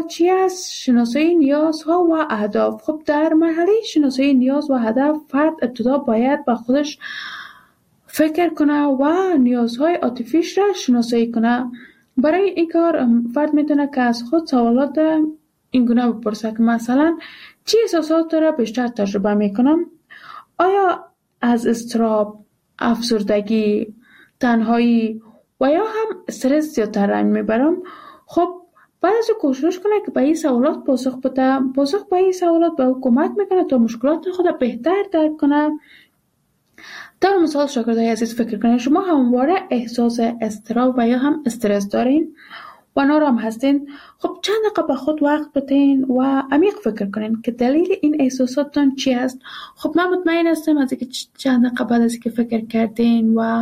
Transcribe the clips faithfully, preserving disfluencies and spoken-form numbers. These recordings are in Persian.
چی است؟ شناسایی نیازها و اهداف. خب در مرحله شناسایی نیاز و هدف فرد ابتدا باید با خودش فکر کنه و نیازهای عاطفیش را شناسایی کنه. برای این کار فرد میتونه که از خود سوالات این گونه بپرسه که مثلا چی احساسات را بیشتر تجربه میکنم؟ آیا از اضطراب، افسردگی، تنهایی و یا هم استرس زیادتر رنج میبرم؟ خب بعد از کوشش کنه که به این سوالات پاسخ بده. پاسخ به این سوالات به او کمک میکنه تا مشکلات خود بهتر درک کنه. در مثال شاگردای عزیز فکر کنید شما همواره احساس اضطراب و یا هم استرس دارین و نارام هستین. خب چند دقیقه به خود وقت بدین و عمیق فکر کنین که دلیل این احساساتتون چی است. خب من مطمئن هستم از اینکه چند دقیقه بعد از اینکه فکر کردین و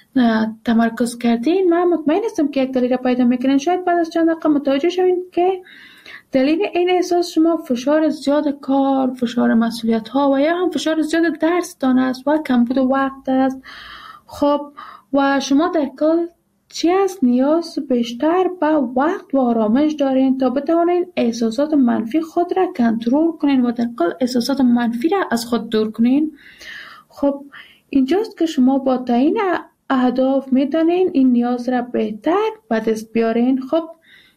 تمرکز کردین، من مطمئن هستم که یک دلیل را پیدا میکنین. شاید بعد از چند دقیقه متوجه شوین که دلیل این احساس شما فشار زیاد کار، فشار مسئولیت ها و یا هم فشار زیاد درس دان است و کمبود وقت است. خب و شما در کل چی است؟ نیاز بیشتر به وقت و آرامش دارین تا بتوانین احساسات منفی خود را کنترل کنین و در کل احساسات منفی را از خود دور کنین. خب اینجاست که شما با تعیین اهداف میدانین این نیاز را بهتر به دست بیارین. خب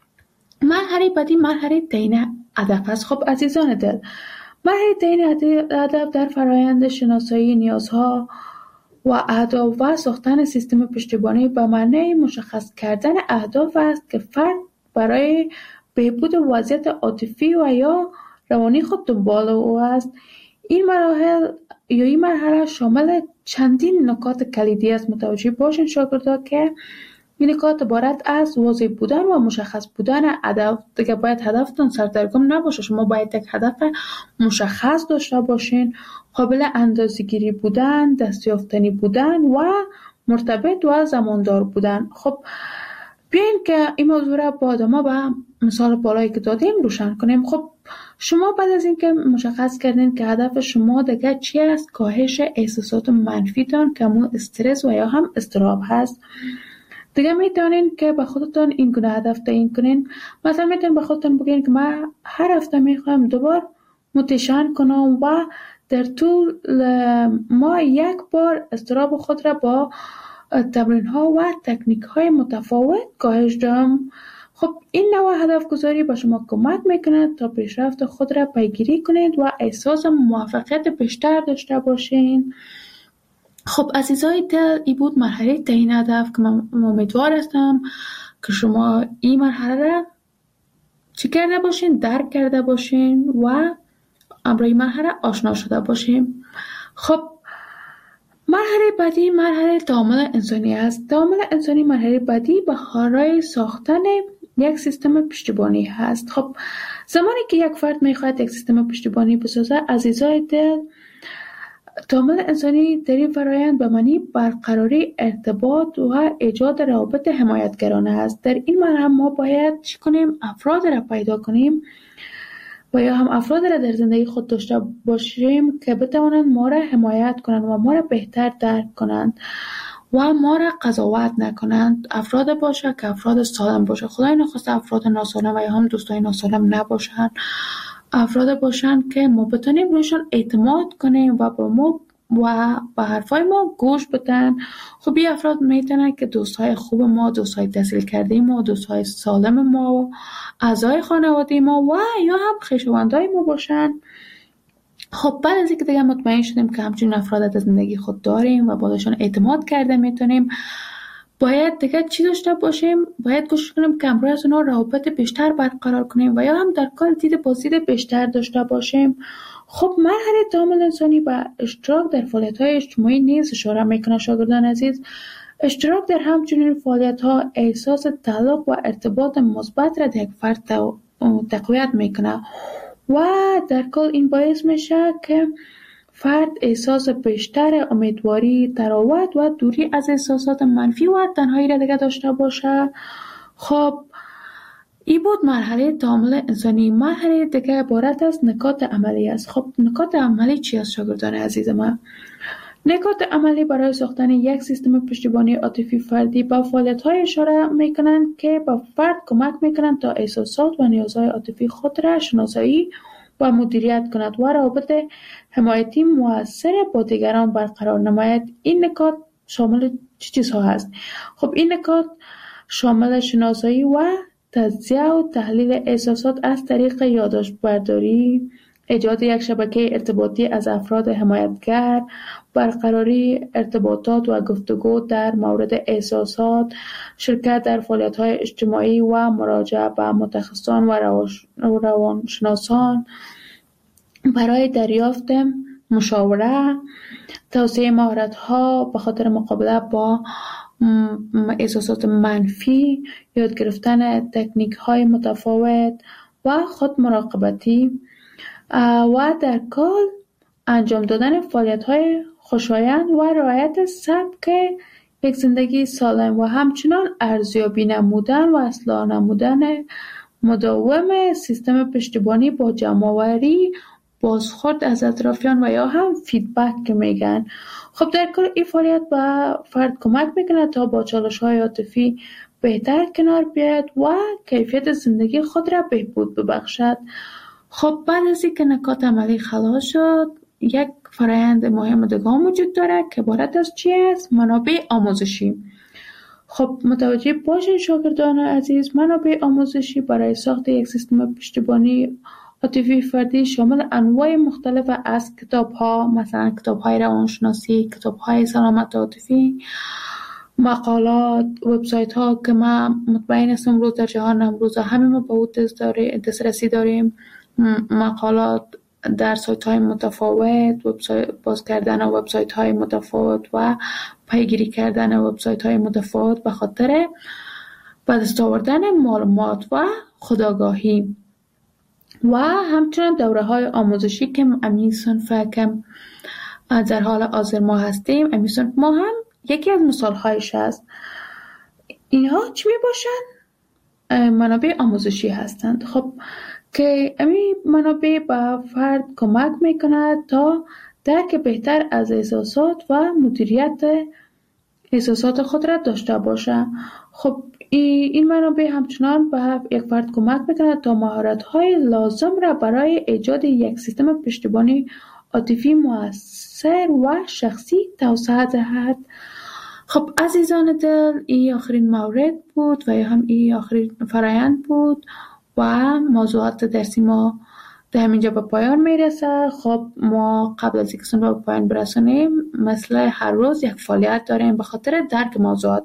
مرحله بعدی مرحله تعیین هدف است. خب عزیزان دل، مرحله تعیین هدف در فرایند شناسایی نیازها و اهداف و ساختن سیستم پشتیبانی به معنی مشخص کردن اهداف است که فرد برای بهبود وضعیت عاطفی و یا روانی خود دنبال او است. این مراحل یا این مرحله شامل چندین نکات کلیدی است. متوجه باشین شاگردا که این نکات عبارت از واضح بودن و مشخص بودن هدف. دیگه باید هدفتون سردرگم نباشه. شما باید یک هدف مشخص داشته باشین، قابل اندازه‌گیری بودن، دستیافتنی بودن و مرتبط و زماندار بودن. خب بیاین که این موضوع را با ادامه به مثال بالایی که دادیم روشن کنیم. خب شما بعد از اینکه مشخص کردین که هدف شما دیگه چی است، کاهش احساسات منفی تان که همون استرس و یا هم اضطراب هست، دیگه میتونین که به خودتون این گونه هدف تعیین کنین. مثلا میتونین به خودتون بگین که من هر هفته میخوام دوبار متشن کنم و در طول ما یک بار اضطراب خود را با تمرین ها و تکنیک های متفاوت کاهش دهم. خب این نوع هدف گذاری به شما کمک میکنه تا پیشرفت خود را پیگیری کنید و احساس موفقیت بیشتر داشته باشین. خب عزیزای دل، این بود مرحله تعیین هدف که من امیدوار هستم که شما این مرحله را چی کرده باشین، درک کرده باشین و امروز این مرحله آشنا شده باشین. خب مرحله بعدی مرحله تعامل انسانی است. تعامل انسانی مرحله بعدی به برای ساختن یک سیستم پشتیبانی هست. خب زمانی که یک فرد میخواد یک سیستم پشتیبانی بسازه، عزیزای دل، تعامل انسانی در این فرایند به معنی برقراری ارتباط و ایجاد روابط حمایتگرانه است. در این مرحله ما باید چی کنیم؟ افراد را پیدا کنیم و یا هم افراد را در زندگی خود داشته باشیم که بتوانند ما را حمایت کنند و ما را بهتر درک کنند و ما را قضاوت نکنند. افراد باشه که افراد سالم باشه. خدای نخواسته افراد ناسالم و یا هم دوستای ناسالم نباشند. افراد باشن که ما بتونیم رویشان اعتماد کنیم و با ما و به حرفای ما گوش بدن. خب این افراد میتونن که دوستای خوب ما، دوستای تحصیل کرده ما، دوستای سالم ما، اعضای خانواده ما و یا هم خویشاوندای ما باشن. خب بعد از اینکه دیگه مطمئن شدیم که همچین افراد در زندگی خود داریم و باشون اعتماد کرده میتونیم، باید دیگه چی داشته باشیم؟ باید کوشش کنیم که امروز از اونا روابط بیشتر برقرار کنیم و یا هم در کل دید بازدید بیشتر داشته باشیم. خب مرحله تعامل انسانی با اشتراک در فعالیت‌های اجتماعی نیز اشاره میکنه. شاگردان عزیز، اشتراک در همچنین فعالیت‌ها احساس تعلق و ارتباط مثبت را در یک فرد تقویت میکنه و در کل این باعث میشه که فرد احساس بیشتر امیدواری، تراوت و دوری از احساسات منفی و تنهایی را دیگه داشته باشه. خب این بود مرحله تعامل انسانی. مرحله دیگه عبارت از نکات عملی است. خب نکات عملی چی است شاگردان عزیز من؟ نکات عملی برای ساختن یک سیستم پشتیبانی عاطفی فردی به فعالیت‌های اشاره می‌کنند که به فرد کمک می‌کنند تا احساسات و نیازهای عاطفی خود را شناسایی و مدیریت کند و روابط حمایتی مؤثر با دیگران برقرار نماید. این نکات شامل چه چیزها هست؟ خب این نکات شامل شناسایی و تجزیه و تحلیل احساسات از طریق یادداشت برداری، ایجاد یک شبکه ارتباطی از افراد حمایتگر، برقراری ارتباطات و گفتگو در مورد احساسات، شرکت در فعالیت‌های اجتماعی و مراجعه به متخصصان و روانشناسان برای دریافت مشاوره، توسعه مهارت‌ها به خاطر مقابله با احساسات منفی، یاد گرفتن تکنیک‌های متفاوت و خود مراقبتی و در کل انجام دادن فعالیت‌های خوشایند و رعایت سبک یک زندگی سالم و همچنان ارزیابی نمودن و اصلاح نمودن مداوم سیستم پشتیبانی با جمع‌آوری بازخورد از اطرافیان و یا هم فیدبک که میگن. خب در کل این فعالیت به فرد کمک میکنه تا با چالش‌های عاطفی بهتر کنار بیاید و کیفیت زندگی خود را بهبود ببخشد. خب بعد از اینکه نکات عملی خلاص شد، یک فرآیند مهم دیگه وجود داره که عبارت از چی است؟ منابع آموزشی. خب متوجه باشین شاگردان عزیز، منابع آموزشی برای ساخت یک سیستم پشتیبانی عاطفی فردی شامل انواع مختلف از کتاب‌ها، مثلا کتاب‌های روانشناسی، کتاب‌های سلامت عاطفی، مقالات، وبسایت‌ها که ما مطمئن هستم امروز در جهان امروز همه ما به اون دسترسی داریم، مقالات در سایت‌های متفاوت، وبسایت باز کردن وبسایت‌های متفاوت و پیگیری کردن وبسایت‌های متفاوت به خاطر به دست آوردن معلومات و خودآگاهی و همچنین دوره‌های آموزشی که امی صنف که در حال حاضر ما هستیم، امی صنف ما هم یکی از مثال‌هایش است. اینها چی میباشند؟ منابع آموزشی هستند. خب که امی منابع به فرد کمک میکند تا درک بهتر از احساسات و مدیریت احساسات خود را داشته باشه. خب این منابع همچنان به یک فرد کمک میکند تا مهارت‌های لازم را برای ایجاد یک سیستم پشتیبانی عاطفی مؤثر و شخصی توسعه دهد. خب عزیزان دل، این آخرین مورد بود و یا هم این آخرین فرآیند بود و موضوعات درسی ما در همینجا به پایان میرسه. خب ما قبل از اینکه سن به پایان برسونیم مثل هر روز یک فعالیت داریم به خاطر درک موضوعات.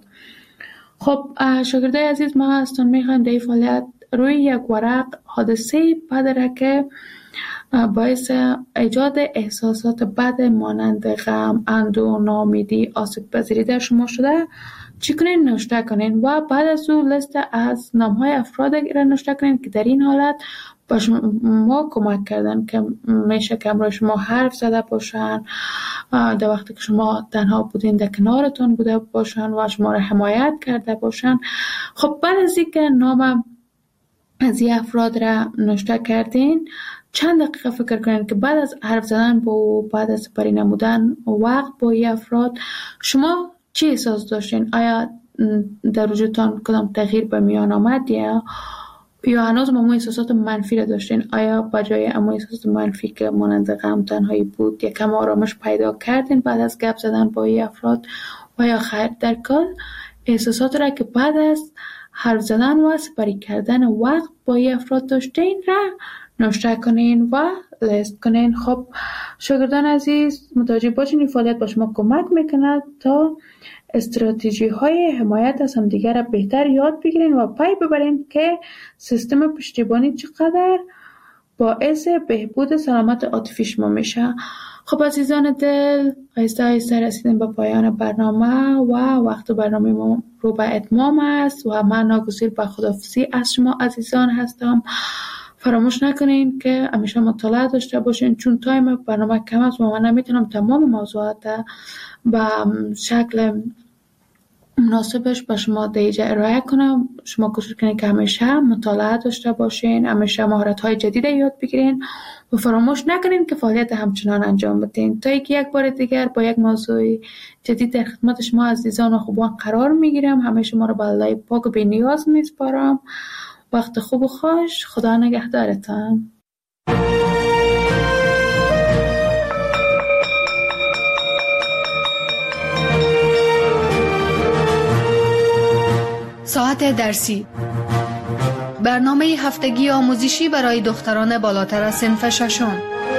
خب شاگردای عزیز، ما هستون میخوایم در این فعالیت روی یک ورق حادثه بد که باعث ایجاد احساسات بد مانند غم، اندوه، ناامیدی، آسیب پذیری در شما شده چی کنین؟ نوشته کنین و بعد از اون لیست از نام‌های افراد را نوشته کنین که در این حالت با شما کمک کردن، که میشه که همراه شما حرف زده باشن در وقتی که شما تنها بودین، در کنارتون بوده باشن و شما را حمایت کرده باشن. خب بعد از اینکه نام از این افراد را نوشته کردین، چند دقیقه فکر کنین که بعد از حرف زدن با بعد از سپری نمودن وقت با این افراد شما چی احساس داشتین؟ آیا در وجودتان کدام تغییر به میان آمد یا یا هنوز ما احساسات منفی را داشتین؟ آیا بجای اما احساسات منفی که مانند غم، تنهایی بود یکم آرامش پیدا کردین بعد از گپ زدن با این افراد و یا خیر؟ در کل احساسات را که بعد از حرف زدن و سپری کردن وقت با این افراد داشتین را نوشته کنین و لیست کنین. خب شاگردان عزیز، متوجه باشین این فعالیت با شما کمک میکند تا استراتژی های حمایت از همدیگر را بهتر یاد بگیرین و پی ببرین که سیستم پشتیبانی چقدر باعث بهبود سلامت عاطفی شما میشه. خب عزیزان دل، آهسته آهسته رسیدیم به پایان برنامه و وقت برنامه ما رو به اتمام است و من ناگزیر به خداحافظی از شما عزیزان هستم. فراموش نکنین که همیشه مطالعه داشته باشین، چون تایم برنامه کم است و من نمیتونم تمام موضوعات به شکل مناسبش به شما دیجا ارائه کنم. شما کوشش کنید که همیشه مطالعه داشته باشین، همیشه مهارت‌های جدید یاد بگیرین و فراموش نکنین که فعالیت همچنان انجام بدین تا اینکه یک بار دیگر با یک موضوع جدید در خدمت شما عزیزان و خوبان قرار میگیرم. همه شما رو به الله پاک و بی‌نیاز میسپارم. وقت خوب و خوش. خدا نگهدارتان. ساعت درسی، برنامه هفتگی آموزشی برای دختران بالاتر از صنف ششم.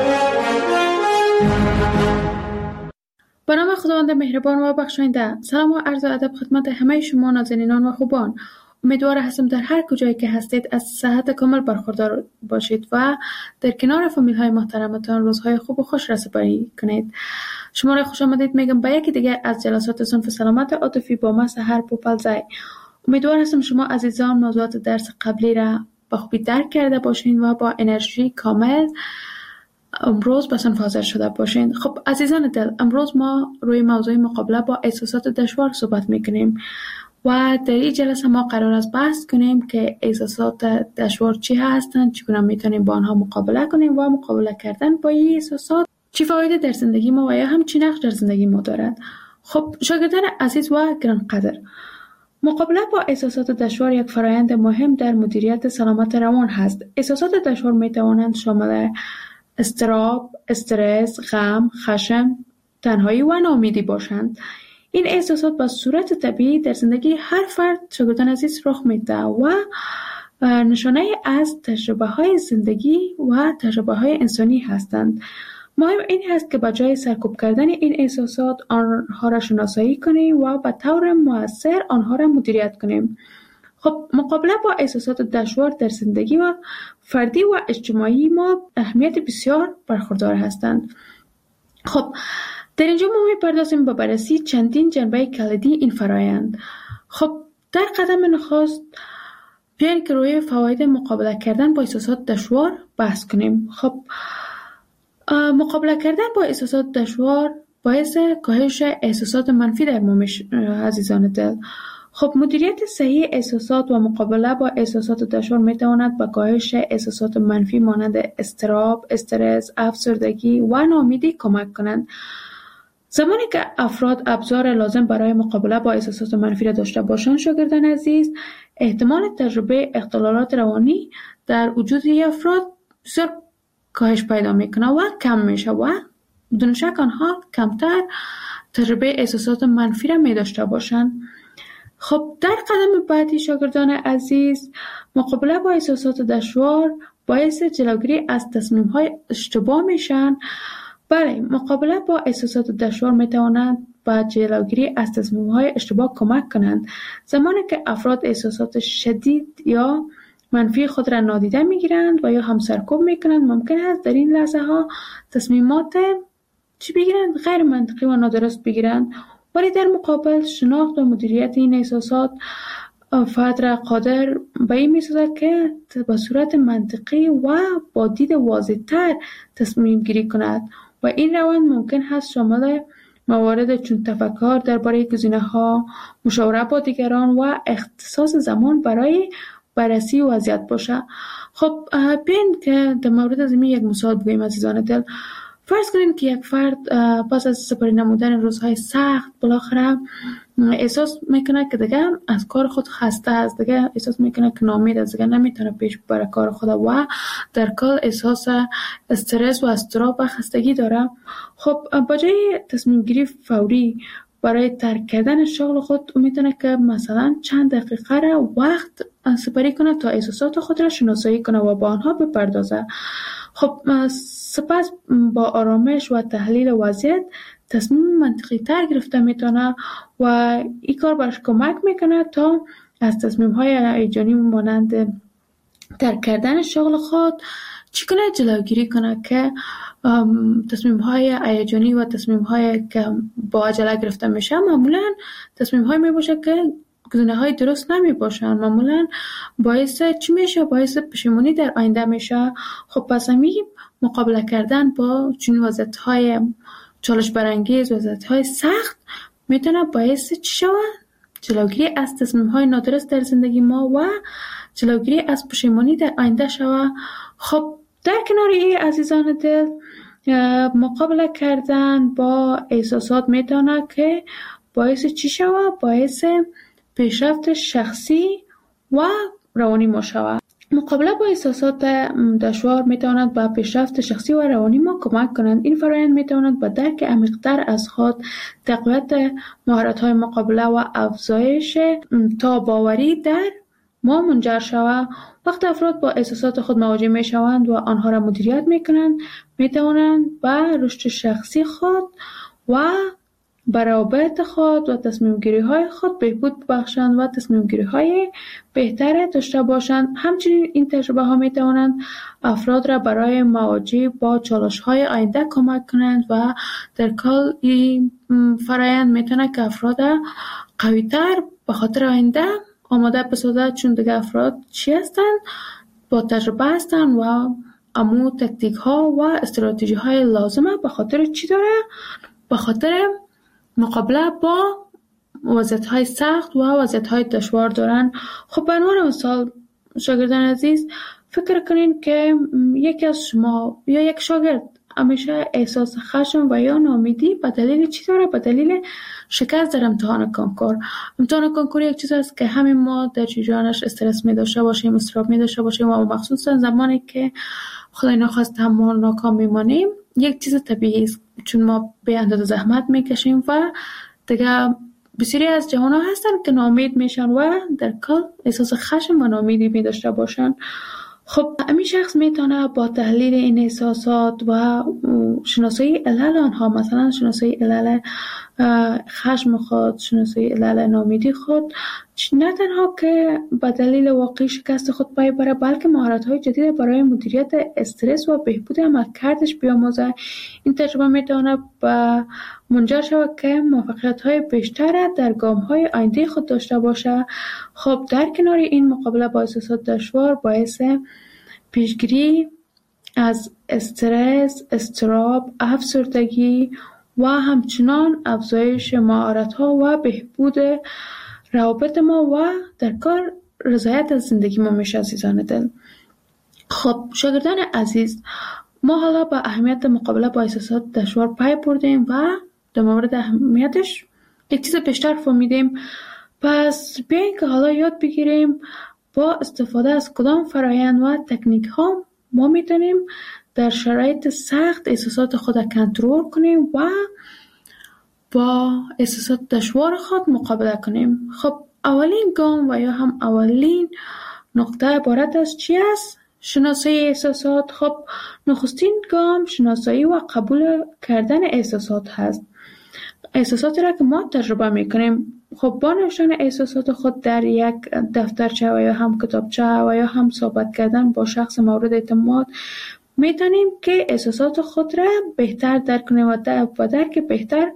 به نام خداوند مهربان و بخشاینده. سلام و عرض ادب خدمت همه شما نازنینان و خوبان. امیدوار هستم در هر کجایی که هستید از صحت کامل برخوردار باشید و در کنار فامیل های محترمتان روزهای خوب و خوش را سپری کنید. شما را خوش آمدید میگم به یکی دیگه از جلسات صنف سلامت عاطفی با من سحر پوپلزی. امیدوار هستم شما عزیزان موضوعات درس قبلی را به خوبی درک کرده باشین و با انرژی کامل امروز به صنف حاضر شده باشین. خب عزیزان دل، امروز ما روی موضوع مقابله با احساسات دشوار صحبت میکنیم و در این جلسه ما قرار است بحث کنیم که احساسات دشوار چی هستند، چگونه میتونیم با آنها مقابله کنیم و مقابله کردن با این احساسات چی فایده در زندگی ما و یا هم چی نقش در زندگی ما دارد. خب شاگردان عزیز و گرانقدر، مقابله با احساسات دشوار یک فرایند مهم در مدیریت سلامت روان هست. احساسات دشوار می توانند شامل اضطراب، استرس، غم، خشم، تنهایی و ناامیدی باشند. این احساسات به صورت طبیعی در زندگی هر فرد شاگردان عزیز رخ میده و نشانه از تجربه های زندگی و تجربه های انسانی هستند. مهم این هست که به جای سرکوب کردن این احساسات آنها را شناسایی کنیم و به طور مؤثر آنها را مدیریت کنیم. خب مقابله با احساسات دشوار در زندگی و فردی و اجتماعی ما اهمیت بسیار برخوردار هستند. خب در اینجا ما می‌پردازیم به بررسی چندین جنبه کلیدی این فرایند. خب در قدم نخست بیاین که روی فواید مقابله کردن با احساسات دشوار بحث کنیم. خب مقابله کردن با احساسات دشوار باعث کاهش احساسات منفی در ما میشه عزیزان دل. خب مدیریت صحیح احساسات و مقابله با احساسات دشوار میتواند به کاهش احساسات منفی مانند اضطراب، استرس، افسردگی و ناامیدی کمک کنند. زمانی که افراد ابزار لازم برای مقابله با احساسات منفی را داشته باشند شاگردان عزیز، احتمال تجربه اختلالات روانی در وجود افراد بسیار کاهش پیدا میکنه و کم میشه و بدون شک آنها کمتر تجربه احساسات منفی را می داشته باشند. خب در قدم بعدی شاگردان عزیز، مقابله با احساسات دشوار باعث جلوگیری از تصمیم های اشتباه میشن. بله، مقابله با احساسات دشوار میتوانند با جلوگیری از تصمیم های اشتباه کمک کنند. زمانی که افراد احساسات شدید یا منفی خود را نادیده میگیرند و یا هم سرکوب میکنند، ممکن است در این لحظه ها تصمیمات چی بگیرند؟ غیر منطقی و نادرست بگیرند. ولی در مقابل شناخت و مدیریت این احساسات فرد را قادر به این میسازد که به صورت منطقی و با دید واضح‌تر تصمیم گیری کند و این روند ممکن است شامل موارد چون تفکر درباره گزینه‌ها، مشاوره با دیگران و اختصاص زمان برای بررسی وضعیت باشه. خب بیاین که در مورد از این یک مثال بگوییم عزیزان دل. فرض کنید که یک فرد پس از سپری نمودن روزهای سخت بالاخره احساس میکنه که دیگه از کار خود خسته است، دیگه احساس میکنه که ناامید است، دیگه نمیتونه پیش ببره کار خود و در کل احساس استرس و اضطراب و خستگی داره. خب با جای تصمیم گیری فوری برای ترک کردن شغل خود میتونه که مثلا چند دقیقه را وقت سپری کنه تا احساسات خود را شناسایی کنه و با آنها بپردازه. خب سپس با آرامش و تحلیل وضعیت تصمیم منطقی تر گرفته میتونه و این کار برش کمک میکنه تا از تصمیم های هیجانی مانند ترک کردن شغل خود چی کنه جلوگیری کنه که تصمیم های هیجانی و تصمیم های که با عجله گرفته میشه معمولا تصمیم های میباشه که گزینه های درست نمی باشن، معمولا باعث چی میشه؟ باعث پشیمانی در آینده میشه. خب پس همی مقابله کردن با چون وضعیت های چالش برانگیز، وضعیت های سخت میتونه باعث چی شود؟ جلوگیری از تصمیم‌های نادرست در زندگی ما و جلوگیری از پشیمانی در آینده شود. خب در کنار این عزیزان دل، مقابله کردن با احساسات میتونه که باعث چی شود؟ باعث پیشرفت شخصی و روانی ما شود. مقابله با احساسات دشوار میتواند به پیشرفت شخصی و روانی ما کمک کنند. این فرآیند میتواند به درک عمیق‌تر از خود، تقویت مهارت‌های مقابله و افزایش تاب‌آوری در ما منجر شود. وقت افراد با احساسات خود مواجه میشوند و آنها را مدیریت میکنند، میتوانند به رشد شخصی خود و به روابط خود و تصمیم گیری های خود بهبود بخشند و تصمیم گیری های بهتر داشته باشند. همچنین این تجربه ها می توانند افراد را برای مواجهه با چالش های آینده کمک کنند و در کل این فرآیند می تواند که افراد قوی تر به خاطر آینده آماده بسازد، چون دیگه افراد چی هستند؟ با تجربه هستند و امو تکتیک ها و استراتژی های لازمه به خاطر چی داره؟ به خاطر مقابله با وضعیت های سخت و وضعیت های دشوار دارن. خب به عنوان مثال شاگردان عزیز، فکر کنین که یکی از شما یا یک شاگرد همیشه احساس خشم و یا ناامیدی به دلیل چی داره؟ به دلیل شکست در امتحان کنکور. امتحان کنکور یک چیز است که همین ما در جریانش استرس می داشته باشیم، اضطراب می داشته باشیم و مخصوصا زمانی که خدای نخواست ما ناکام میمانیم، یک چیز طبیعی است، چون ما به اندازه زحمت میکشیم و دیگه بسیاری از جوان‌ها هستن که ناامید میشن و در کل احساس خشم و ناامیدی می داشته باشن. خب همین شخص میتونه با تحلیل این احساسات و شناسایی علل آنها، مثلا شناسایی علل خشم خود، شناسایی علل ناامیدی خود، نه تنها که به دلیل واقعی شکست خود پی بره، بلکه مهارت‌های جدید برای مدیریت استرس و بهبود عملکردش بیاموزه. این تجربه میتونه به منجر شود که موفقیت‌های بیشتر در گام‌های آینده خود داشته باشه. خب در کنار این، مقابله با احساسات دشوار باعث پیشگیری از استرس، اضطراب، افسردگی و همچنان افزایش مهارت‌ها و بهبود روابط ما و در کار رضایت از زندگی ما میشه عزیزان دل. خب شاگردان عزیز، ما حالا با اهمیت مقابله با احساسات دشوار پی بردیم و در مورد اهمیتش یک چیز بیشتر فهمیدیم. پس بیایید که حالا یاد بگیریم با استفاده از کدام فرآیند و تکنیک ها ما میتونیم در شرایط سخت احساسات خود کنترل کنیم و با احساسات دشوار خود مقابله کنیم. خب اولین گام و یا هم اولین نقطه عبارت از چی است؟ شناسایی احساسات. خب نخستین گام شناسایی و قبول کردن احساسات هست. احساساتی را که ما تجربه میکنیم، خب با نوشتن احساسات خود در یک دفترچه و یا هم کتابچه و یا هم صحبت کردن با شخص مورد اعتماد میتونیم که احساسات خود را بهتر درک کنیم و درک بهتر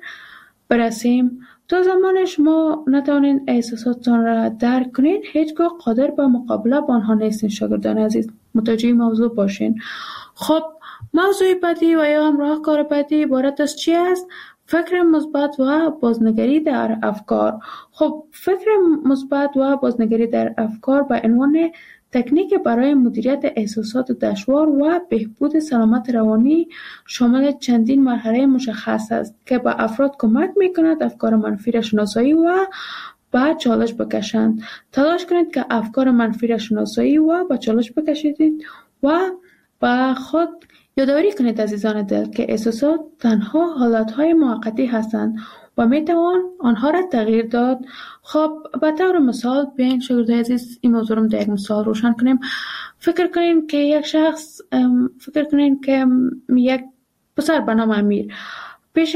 برسیم. تا زمانش ما نتوانین احساساتتان را درک کنین، هیچگاه قادر به مقابله با آنها نیستین. شاگردان عزیز متوجه موضوع باشین. خب موضوع بعدی و یا هم راهکار بعدی عبارت از چی است؟ فکر مثبت و بازنگری در افکار. خب فکر مثبت و بازنگری در افکار به عنوان تکنیک برای مدیریت احساسات دشوار و بهبود سلامت روانی شامل چندین مرحله مشخص است که به افراد کمک می‌کند افکار منفی را شناسایی و به چالش بکشند. تلاش کنید که افکار منفی را شناسایی و به چالش بکشید و به خود یادآوری کنید عزیزان دل که احساسات تنها حالتهای موقتی هستند و میتوان آنها را تغییر داد. خب به طور مثال بیاین شاگردان عزیز این موضوع رو در یک مثال روشن کنیم. فکر کنین که یک شخص فکر کنین که یک پسر به نام امیر پیش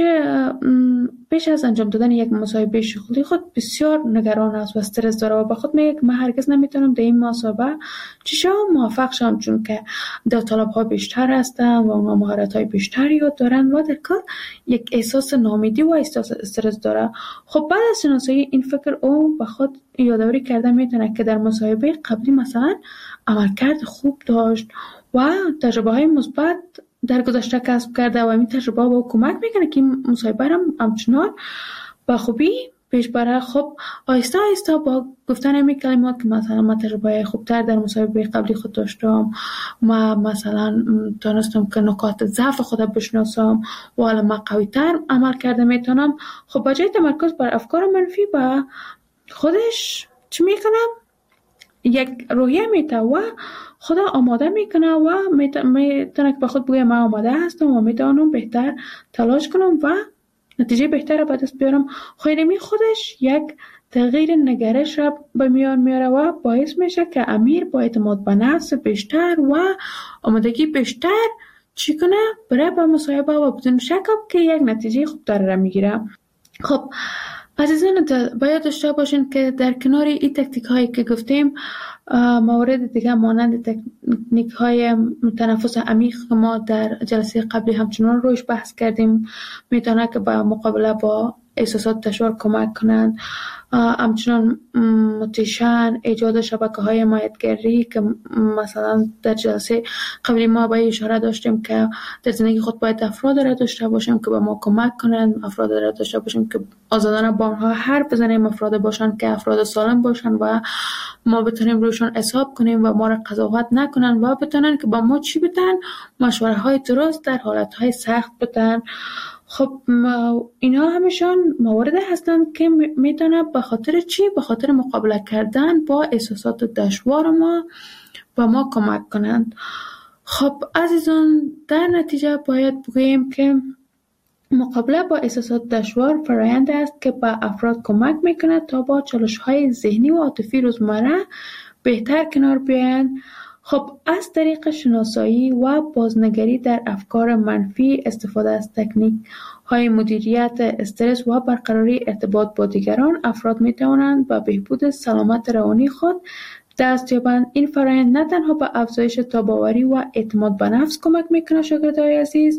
پیش از انجام دادن یک مصاحبه شغلی خود بسیار نگران است و استرس داره و به خود میگه که من هرگز نمیتونم در این مصاحبه چیشا موفق شم، چون که داوطلب‌ها بیشتر هستن و اونها مهارت‌های بیشتری یاد دارن و در کل یک احساس ناامیدی و احساس استرس داره. خب بعد از شناسایی این فکر او به خود یادآوری کرده میتونه که در مصاحبه قبلی مثلا عملکرد خوب داشت و تجربه‌های مثبت در گذشته کسب کرده و این تجربه با کمک میکنه که این مصاحبه هم همچنان با خوبی پیش بره. خب آیسته آیسته با گفتن همین کلمات که مثلا من تجربه خوبتر در مسابقه قبلی خود داشتم، ما مثلا تونستم که نکات ضعف خودم بشناسم و حالا من قوی‌تر عمل کرده میتونم. خب بجای تمرکز بر افکار منفی با خودش چی میکنم؟ یک روحیه میته و خدا آماده میکنه و میتونه که به خود بگه من آماده هستم و میتونم بهتر تلاش کنم و نتیجه بهتر به دست بیارم. خیلی خودش یک تغییر نگرش را به میان میاره و باعث میشه که امیر با اعتماد به نفس بیشتر و آمادگی بیشتر چی کنه برای با مصاحبه و بدون شک که یک نتیجه خوب داره را میگیره. خب عزیزان باید داشته باشین که در کنار این تکنیک هایی که گفتیم موارد دیگه مانند تکنیک های تنفس عمیق که ما در جلسه قبلی همچنان روش بحث کردیم میتونه که با مقابله با احساسات دشوار کمک کنند. همچنان موتیشن، ایجاد شبکه های حمایتگری که مثلا در جلسه قبلی ما با اشاره داشتیم که در زندگی خود باید افراد را داشته باشیم که به ما کمک کنند، افراد را داشته باشیم که آزادانه با آنها حرف بزنیم، افراد باشند که افراد سالم باشند و ما بتونیم روشان حساب کنیم و ما را قضاوت نکنند و بتونن که با ما چی بدن، مشوره های درست در حالت های سخت بدن. خب اینا همشان موارد هستند که میتونه به خاطر چی؟ به خاطر مقابله کردن با احساسات دشوار ما با ما کمک کنند. خب عزیزان در نتیجه باید بگوییم که مقابله با احساسات دشوار فرآیند است که به افراد کمک میکنه تا با چالش‌های ذهنی و عاطفی روزمره بهتر کنار بیایند. خب از طریق شناسایی و بازنگری در افکار منفی، استفاده از تکنیک های مدیریت استرس و برقراری ارتباط با دیگران، افراد می توانند به بهبود سلامت روانی خود دست یابند. این فرآیند نه تنها به افزایش تاباوری و اعتماد به نفس کمک میکنه شاگردای عزیز،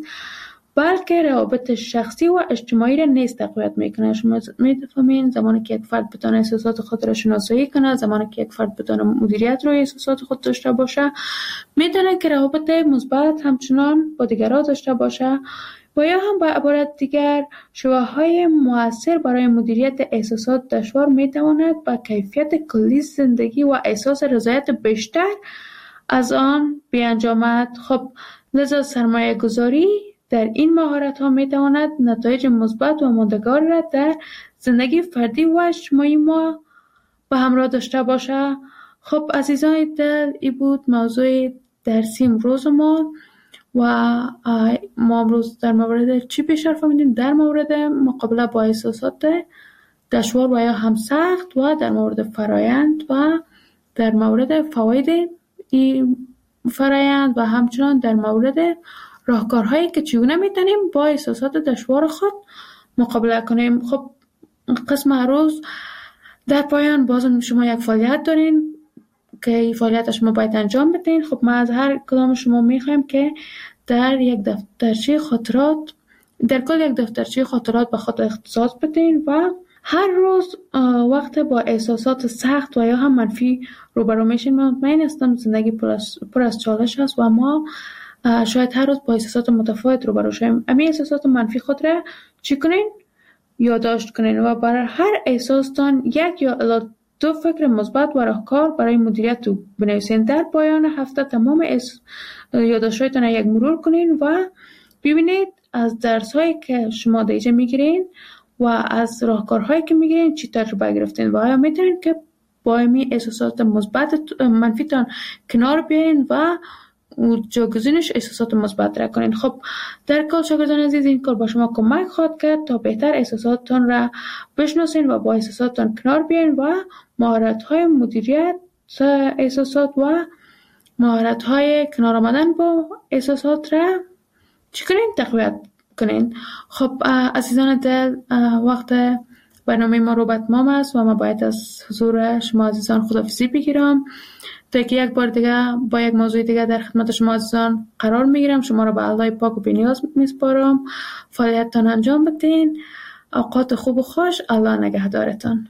بلکه روابط شخصی و اجتماعی را نیز تقویت میکنه. شما میفهمین زمانی که یک فرد بتونه احساسات خود را شناسایی کنه، زمانی که یک فرد بتونه مدیریت روی احساسات خود داشته باشه، میتونه که روابط مثبت همچنان با دیگران داشته باشه و یا هم با عبارت دیگر شواهدهای مؤثر برای مدیریت احساسات دشوار میتواند با کیفیت کلی زندگی و احساس رضایت بیشتر از آن بیانجامد. خب لذا سرمایه گذاری در این مهارت ها می تواند نتایج مثبت و ماندگار را در زندگی فردی و اجتماعی ما به همراه داشته باشه. خب عزیزان دل، این بود موضوع درسی امروز ما و ما امروز در مورد چی بیشتر فهمیدیم؟ در مورد مقابله با احساسات دشوار و یا هم سخت و در مورد فرایند و در مورد فواید این فرایند و همچنان در مورد راهکارهایی که چگونه میتونیم با احساسات دشوار خود مقابله کنیم. خب قسم روز در پایان بازم شما یک فعالیت دارین که این فعالیت شما باید انجام بدین. خب ما از هر کدام شما میخوایم که در یک دفترچه خاطرات در کل یک دفترچه خاطرات به خود اختصاص بدین و هر روز وقت با احساسات سخت و یا هم منفی روبرو میشین. من مطمئن هستم زندگی پر از چالش است و ما شاید هر روز با احساسات متفاوت روبرو شویم. امی احساسات منفی خود را چی کنین؟ یادداشت کنین و برای هر احساستان یک یا الی دو فکر مثبت و راهکار برای مدیریت رو بنویسین. در پایان هفته تمام یادداشت‌هایتان را یک مرور کنین و ببینید از درس‌هایی که شما دیجه میگیرین و از راهکارهایی که میگیرین چی تجربه گرفتین و آیا میتونین که با امی احساسات مثبت منفیتان کنار بیاین و جاگزینش احساسات مثبت را کنین. خب در کل شاگردان عزیز این کار با شما کمک خواهد کرد تا بهتر احساساتتان را بشناسین و با احساساتتان کنار بیاین و مهارت‌های مدیریت احساسات و مهارت‌های کنار آمدن با احساسات را چی کنین؟ تقویت کنین. خب عزیزان دل، وقت برنامه ما رو به اتمام است و ما باید از حضور شما عزیزان خداحافظی بگیرم تا که یک بار دیگه با یک موضوع دیگه در خدمت شما عزیزان قرار میگیرم. شما رو به الله پاک و بی‌نیاز میسپارم. فعالیتتان انجام بدین. اوقات خوب و خوش. الله نگهدارتان.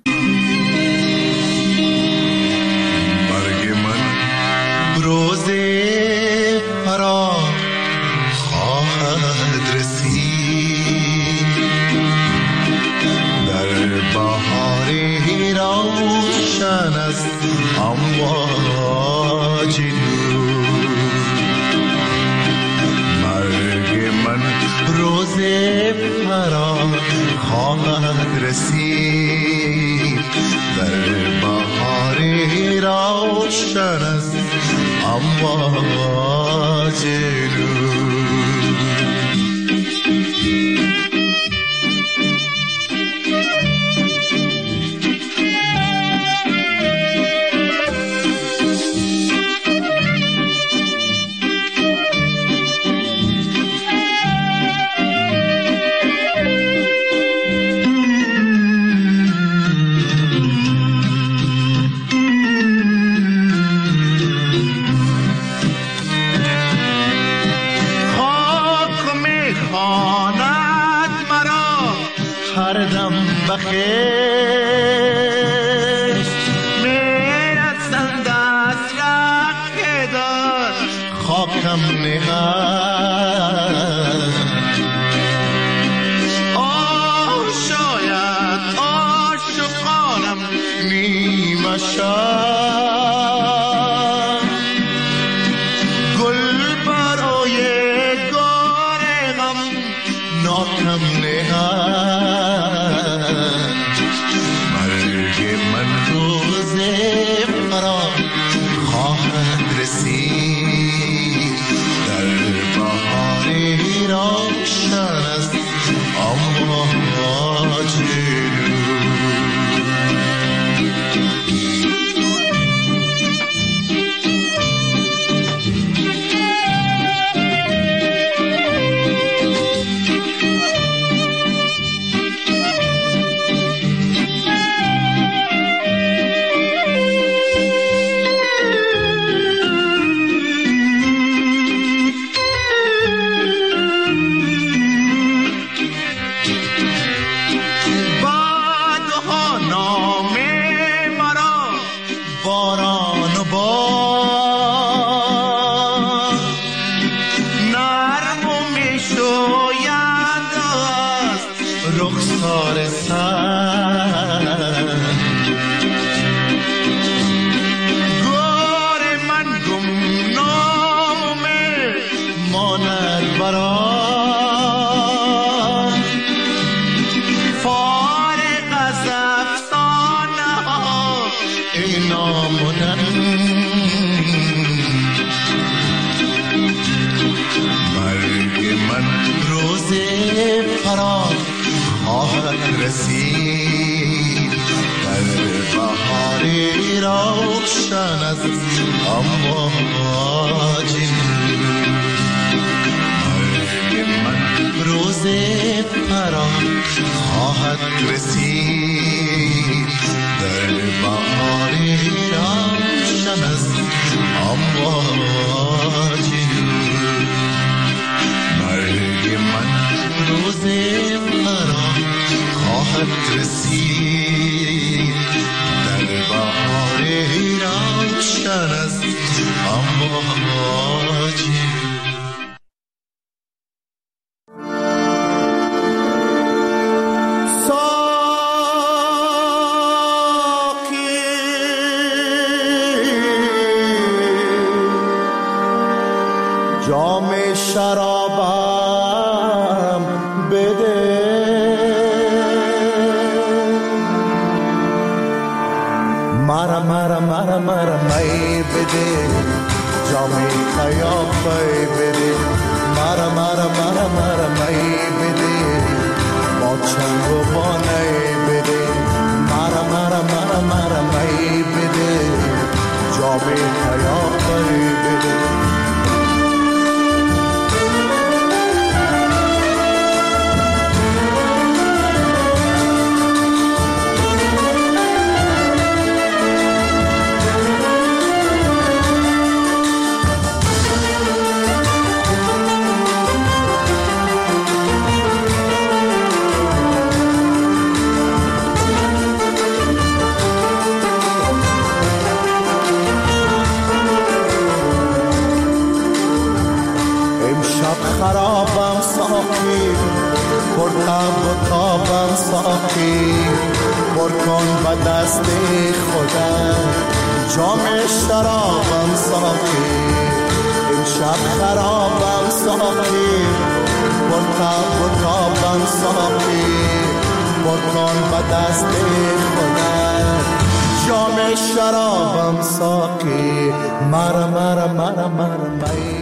مرگ من روز فرا خواهد رسید در بهار امواج نور. مرگ من روز فرار خواهد رسید، در بهاری روشن است امواج نور. بخش میرسند از رخ دار خاکم نهد. آه شاید عاشقانم نیمه شب، گل برای گار غم ناکم نهد. مرگ من روز فرار خواهد رسید، در بهاری روشن است امواج رسید، در بهاری روشن است امواج نور. مرگ من روز فرار خواهد رسید، در بهاری روشن است امواج نور. مرگ من روز فرار خواهد رسید، در بهاری روشن است امواج ساقی. جام شرابم بده، مارا مارا مارا مارا مای بده، جامی خیابای بده، مارا مارا مارا مارا مای بده، با چنگ و بانای بده، مارا مارا مارا مارا مای بده، جامی خیابای بده. خرابم ساقی، پرتاب و تابم ساقی، پر کن به دست خودت جام شرابم ساقی امشب خرابم ساقی برتاب برتابم ساقی برکن به دست خودت جام شرابم ساقی مرا مرا مرا مرا